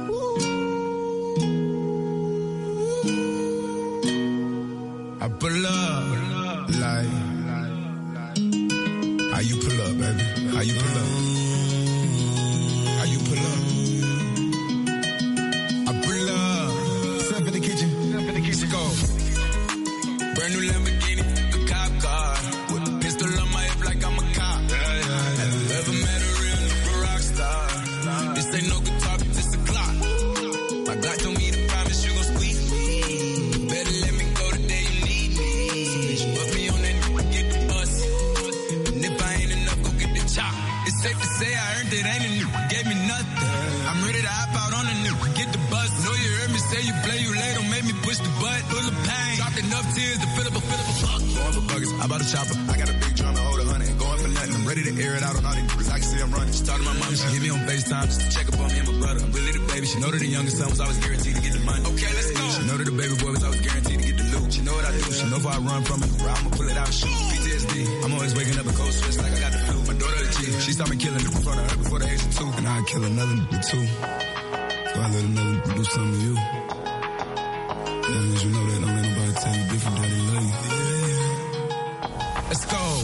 I pull up, like, how you pull up, baby? How you pull up? How you pull up? I pull up, step in the kitchen, step in the kitchen, go. Brand new Lamborghini, a cop car, with a pistol on my hip like I'm a cop. Yeah, yeah, yeah. Have you ever met a real nigga rock star? This ain't no guitar, this a clock. My God told me to promise you gon' squeeze me. Better let me go the day you need me. So bitch, put me on that nigga, get the bus. And if I ain't enough, go get the chop. It's safe to say I earned it, ain't a nigga gave me nothing. I'm ready to hop out on a nigga, get the bus. Know you heard me say you play, you late, don't make me push the butt. Full of pain, dropped enough tears to fill up a fill up a fuck. Going for buggers, I bought a chopper. I got a big drum to hold a hundred. Going for nothing, I'm ready to air it out on all these niggas. I can see I'm running. She talked to my mom, she hit me on FaceTime just to check up on me and my brother. I'm really the baby. She know that the youngest son was always guaranteed to get the money. Okay, let's go. She know that the baby boy was always guaranteed to get the loot. She know what I do. She know if I run from it, I'ma pull it out and shoot. P T S D, I'm always waking up in cold sweats like I got the flu. My daughter a G, she saw me killing in front of her before the age of two. And I'd kill another nigga too. So I let another nigga do something to you. As long as you know that, don't let nobody tell you different that they love you. Let's go.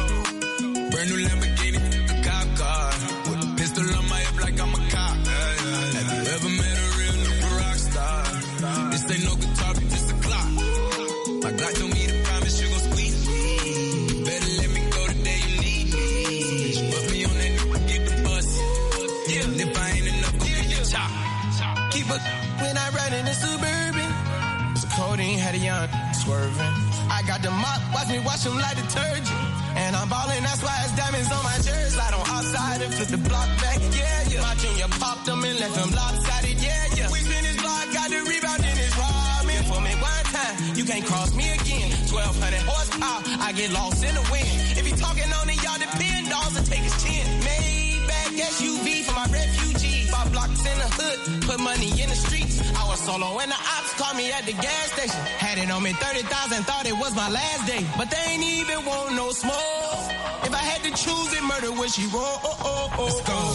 Brand new Lamborghini, a cop car, with a pistol on my hip like I'm a cop. Yeah, yeah, yeah. Have you ever met a real nigga rock star? This ain't no guitar, just a clock. My God told me to promise you gon' squeeze me. Better let me go the day you need me. So bitch, put me on that nigga, get the bus. Yeah, and if I ain't enough, go get the chop. Keep up when I ride in the Suburban. It's a codeine, had a young swerving. I got the mop, watch me wash them like detergent. And I'm ballin', that's why it's diamonds on my jersey. Slide on outside and flip the block back, yeah, yeah. My junior popped them and left them lopsided, yeah, yeah. We spin his block, got the rebound in his robbing. For me one time, you can't cross me again. twelve hundred horsepower, I get lost in the wind. If he talking on it, y'all depend, dogs will take his chin. Maybach S U V for my refugees. Five blocks in the hood, put money in the streets. I was solo and the ops called me at the gas station. Had it on me thirty thousand, thought it was my last day. But they ain't even want no smoke. If I had to choose it, murder would she roll? Oh, oh, oh, Let's go.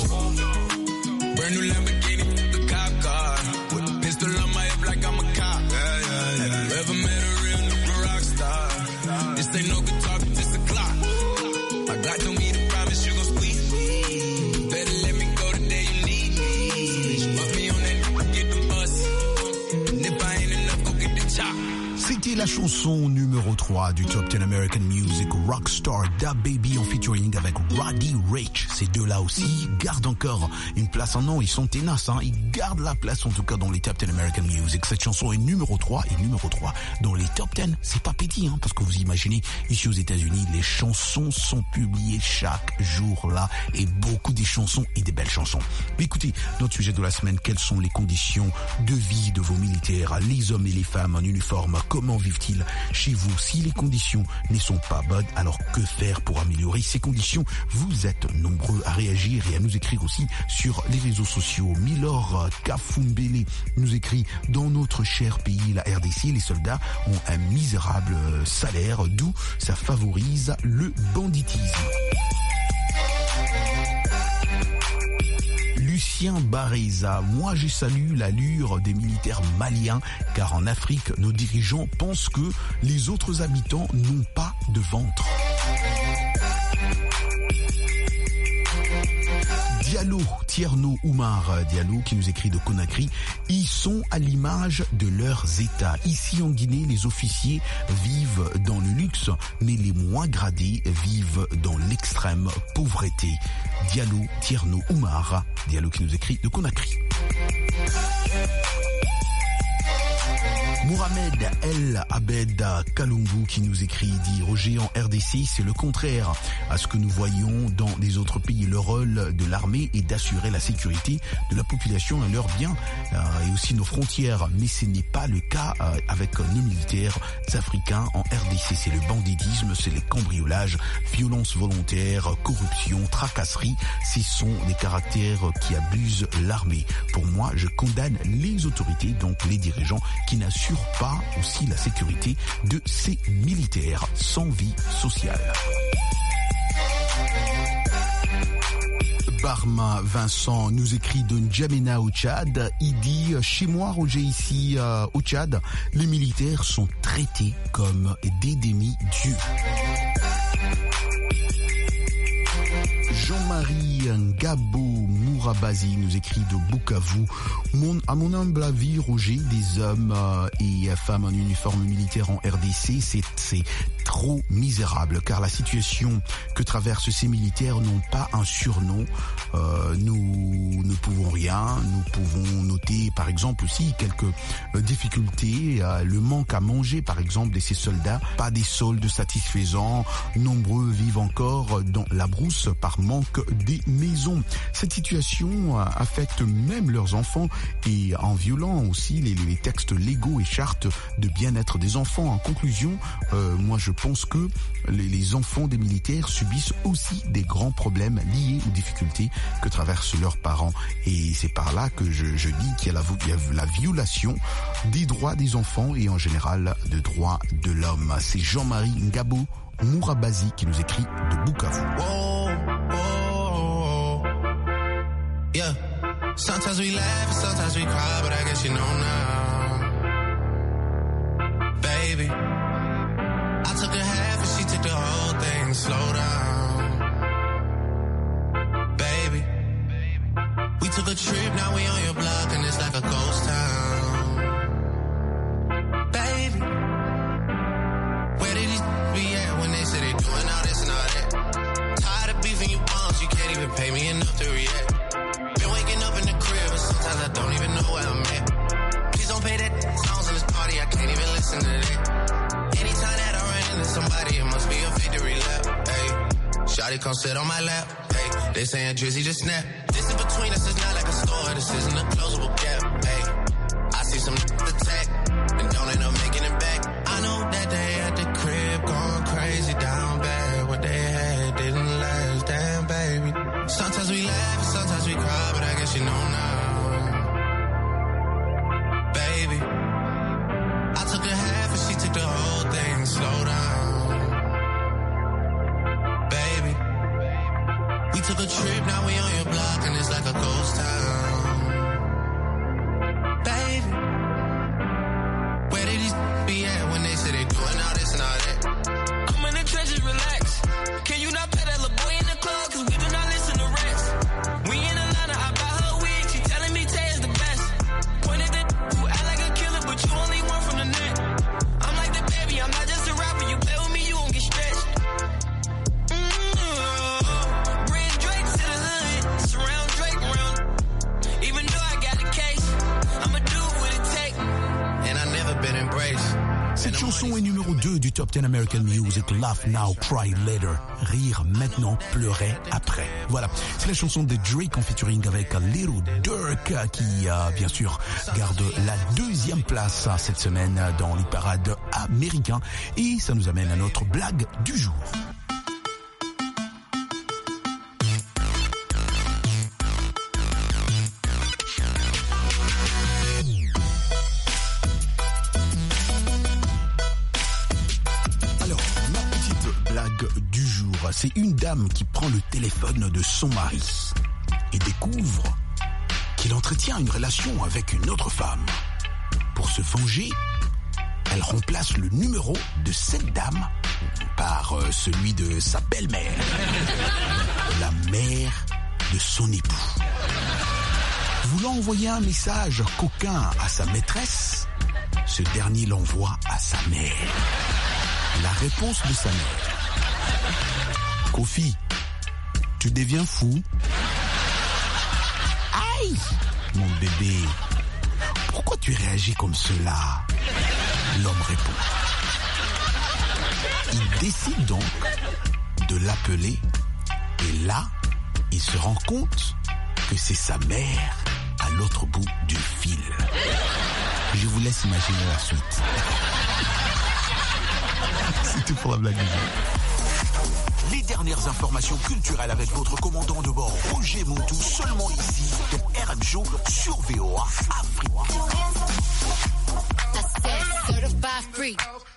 Brand new Lamborghini, the cop car, with a pistol on my hip like I'm a cop. Yeah, yeah, yeah. Have you ever met a real nigga rock star? This ain't no guitar, just a clock. My God told me to promise you gon' squeeze me. Better let me go the day you need me. So bitch, put me on that nigga, get the bus. And if I ain't enough, go get the chop. C'était la chanson numéro trois du Top dix American Music, Rockstar Da Baby en featuring avec Roddy Ricch. Ces deux-là aussi gardent encore une place. Non, ils sont tenaces, hein. Ils gardent la place en tout cas dans les Top dix American Music. Cette chanson est numéro trois et numéro trois dans les Top dix. C'est pas petit, hein, parce que vous imaginez, ici aux États-Unis, les chansons sont publiées chaque jour là et beaucoup des chansons et des belles chansons. Mais écoutez, notre sujet de la semaine, quelles sont les conditions de vie de vos militaires, les hommes et les femmes en uniforme? Comment vivent-ils chez vous? Si les conditions ne sont pas bonnes, alors que faire pour améliorer ces conditions? Vous êtes nombreux à réagir et à nous écrire aussi sur les réseaux sociaux. Milor Kafumbele nous écrit: dans notre cher pays, la R D C, les soldats ont un misérable salaire, d'où ça favorise le banditisme. Lucien Bareza, moi je salue l'allure des militaires maliens, car en Afrique, nos dirigeants pensent que les autres habitants n'ont pas de ventre. Diallo, Tierno Oumar Diallo, qui nous écrit de Conakry, ils sont à l'image de leurs États. Ici en Guinée, les officiers vivent dans le luxe, mais les moins gradés vivent dans l'extrême pauvreté. Diallo, Tierno Oumar Diallo, qui nous écrit de Conakry. Mohamed El Abed Kalungu qui nous écrit, dit Roger, en R D C, c'est le contraire à ce que nous voyons dans les autres pays. Le rôle de l'armée est d'assurer la sécurité de la population et leurs biens euh, et aussi nos frontières. Mais ce n'est pas le cas euh, avec nos militaires africains en R D C. C'est le banditisme, c'est les cambriolages, violences volontaires, corruption, tracasserie. Ce sont des caractères qui abusent l'armée. Pour moi, je condamne les autorités, donc les dirigeants, qui n'assurent pas aussi la sécurité de ces militaires sans vie sociale. Barma Vincent nous écrit de N'Djamena au Tchad. Il dit, chez moi, Roger, ici euh, au Tchad, les militaires sont traités comme des demi-dieux. Jean-Marie Ngabo Mourabazi nous écrit de Bukavu. Mon, à mon humble avis, Roger, des hommes euh, et femmes en uniforme militaire en R D C, c'est, c'est trop misérable, car la situation que traversent ces militaires n'ont pas un surnom. Euh, nous ne pouvons rien. Nous pouvons noter, par exemple, aussi quelques euh, difficultés. Euh, le manque à manger, par exemple, de ces soldats. Pas des soldes satisfaisants. Nombreux vivent encore dans la brousse par manque des maisons. Cette situation euh, affecte même leurs enfants et en violant aussi les, les textes légaux et chartes de bien-être des enfants. En conclusion, euh, moi je pense que les, les enfants des militaires subissent aussi des grands problèmes liés aux difficultés que traversent leurs parents. Et c'est par là que je, je dis qu'il y a, la, il y a la violation des droits des enfants et en général des droits de l'homme. C'est Jean-Marie Ngabo Mourabazi qui nous écrit de Bukavu. Whoa, whoa, yeah. Sometimes we laugh and sometimes we cry, but I guess you know now, baby. I took a half and she took the whole thing. Slow down, baby. We took a trip, now we on your block and it's like a ghost town, baby. Where did these be at when they say they doing all this and all that? Tired of beefing you bums, you can't even pay me enough to react. Been waking up in the crib and sometimes I don't even know where I'm at. Please don't pay that songs in this party, I can't even listen to that. Anytime that I run into somebody, it must be a victory lap. Hey, shawty come sit on my lap. Hey, they saying Drizzy just snap. This in between us is not like a store, this isn't a closable gap. Hey, I see some attack and don't end up making it back. I know that they at the crib going crazy down bad. What they had didn't last, damn baby. Sometimes we laugh and sometimes we cry, but I guess you know now, baby. I took a half and she took the whole thing. Slow down, baby. We took a trip, now we on your block and it's like a ghost town, baby. Where did these be at when they say they doing all this and all that? I'm in the trenches, relax. Can you not pay that little boy in the club? Cause we do not listen to rats. We in Atlanta, I buy her wig. She telling me Tay is the best. Pointed at who act like a killer, but you only one from the net. I'm like the baby, I'm not just a rapper. You play with me, you won't get stretched. Mm-hmm. Bring Drake to the hood, surround Drake around. Even though I got a case, I'ma do what it take. And I never been embraced. Cette chanson est numéro deux du Top dix American Music. Laugh Now, Cry Later. Rire maintenant, pleurer après. Voilà, c'est la chanson de Drake en featuring avec Little Durk qui, euh, bien sûr, garde la deuxième place cette semaine dans les parades américains. Et ça nous amène à notre blague du jour. C'est une dame qui prend le téléphone de son mari et découvre qu'il entretient une relation avec une autre femme. Pour se venger, elle remplace le numéro de cette dame par celui de sa belle-mère, la mère de son époux. Voulant envoyer un message coquin à sa maîtresse, ce dernier l'envoie à sa mère. La réponse de sa mère: Kofi, tu deviens fou? Aïe, mon bébé, pourquoi tu réagis comme cela? L'homme répond. Il décide donc de l'appeler et là, il se rend compte que c'est sa mère à l'autre bout du fil. Je vous laisse imaginer la suite. C'est tout pour la blague du jour. Les dernières informations culturelles avec votre commandant de bord Roger Montou, seulement ici dans R M Show sur V O A Afrique. I said certified free,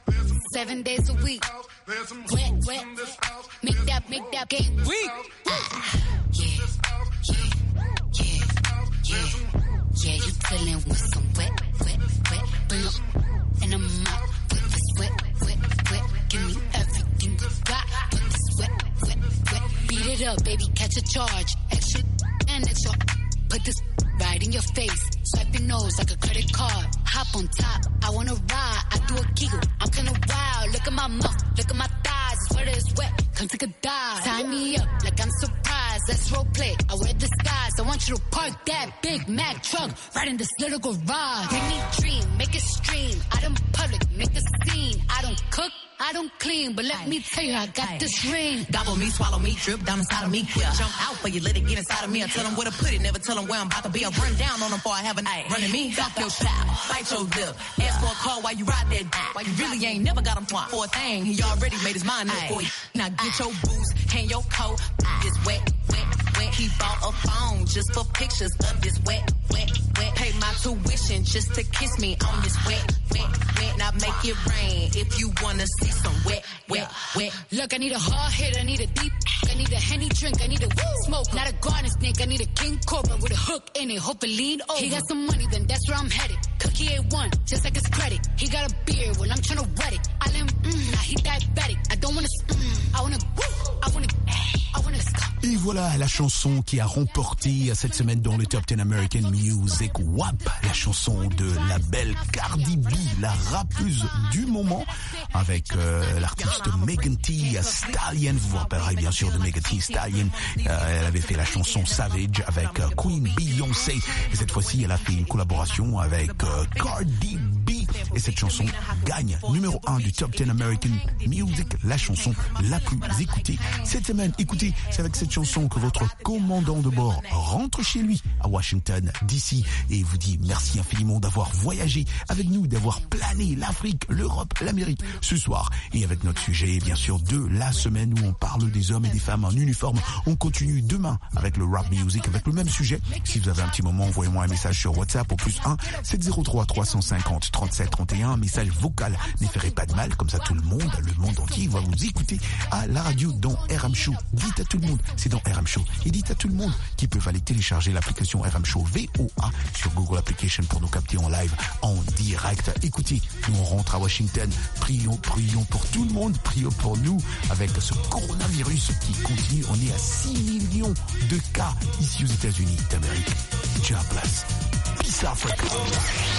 seven days a week. Wet, wet, make that, make that game weak. Ah, yeah, yeah, yeah, yeah, yeah. You dealing with some wet, wet, wet. Bring up, and I'm out with this wet, wet, wet. Give me everything you got. Put this wet, wet, wet. Beat it up, baby, catch a charge. Extra and extra. Put this right in your face. Swipe your nose like a credit card. Hop on top, I wanna ride. I do a giggle, I'm kinda wild. Look at my mouth, look at my thighs. It's wet, it's wet, come take a dive. Tie me up like I'm surprised. Let's role play, I wear disguise. I want you to park that Big Mac truck right in this little garage. Make me dream, make it stream. Out in public, make a scene. I don't cook, I don't clean, but let me tell you, I got this ring. Gobble me, swallow me, drip down inside of me. Quick jump out for you, let it get inside of me. I tell them where to put it, never tell them where I'm about to be. I'll run down on them before I have a night. Running me, fuck your style, bite your lip. Ask for a call while you ride that dick. While you really ain't never got him for a thing. He already made his mind up for you. Now get your boots, hang your coat. This wet, wet, wet. He bought a phone just for pictures of this wet, wet, wet. Pay my tuition just to kiss me on this wet, wet, wet. Now make it rain if you wanna see some wet, wet, wet. Look, I need a hard hit, I need a deep, I need a Henny drink, I need a woo smoke, not a garden snake, I need a king cobra with a hook in it, hope it lean over. He got some money, then that's where I'm headed. Cookie A one, just like his credit. He got a beard, well I'm tryna wet it. I let him, mm, now he diabetic. I don't wanna, mm, I wanna, woo, I wanna, I wanna. Et voilà la chanson qui a remporté cette semaine dans le Top dix American Music W A P, la chanson de la belle Cardi B, la rappeuse du moment, avec euh, l'artiste Megan Thee Stallion. Vous vous rappellerez bien sûr de Megan Thee Stallion. Euh, elle avait fait la chanson Savage avec euh, Queen Beyoncé. Et cette fois-ci, elle a fait une collaboration avec euh, Cardi B. Et cette chanson gagne numéro un du Top dix American Music, la chanson la plus écoutée cette semaine. Écoutez, c'est avec cette chanson que votre commandant de bord rentre chez lui à Washington D C et vous dit merci infiniment d'avoir voyagé avec nous, d'avoir plané l'Afrique, l'Europe, l'Amérique ce soir. Et avec notre sujet, bien sûr, de la semaine où on parle des hommes et des femmes en uniforme. On continue demain avec le rap music, avec le même sujet. Si vous avez un petit moment, envoyez-moi un message sur WhatsApp au plus un sept zéro trois trois cent cinquante trente-sept trente et un. Un message vocal, ne ferez pas de mal, comme ça tout le monde, le monde entier va vous écouter à la radio dans R M Show. Dites à tout le monde, c'est dans R M Show. Et dites à tout le monde qu'ils peuvent aller télécharger l'application R M Show V O A sur Google Application pour nous capter en live, en direct. Écoutez, nous on rentre à Washington. Prions, prions pour tout le monde, prions pour nous avec ce coronavirus qui continue. On est à six millions de cas ici aux États-Unis d'Amérique. Dieu bless. Peace Africa.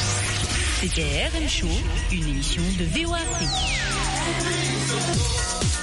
C'était R M Show, une émission de V O A Afrique.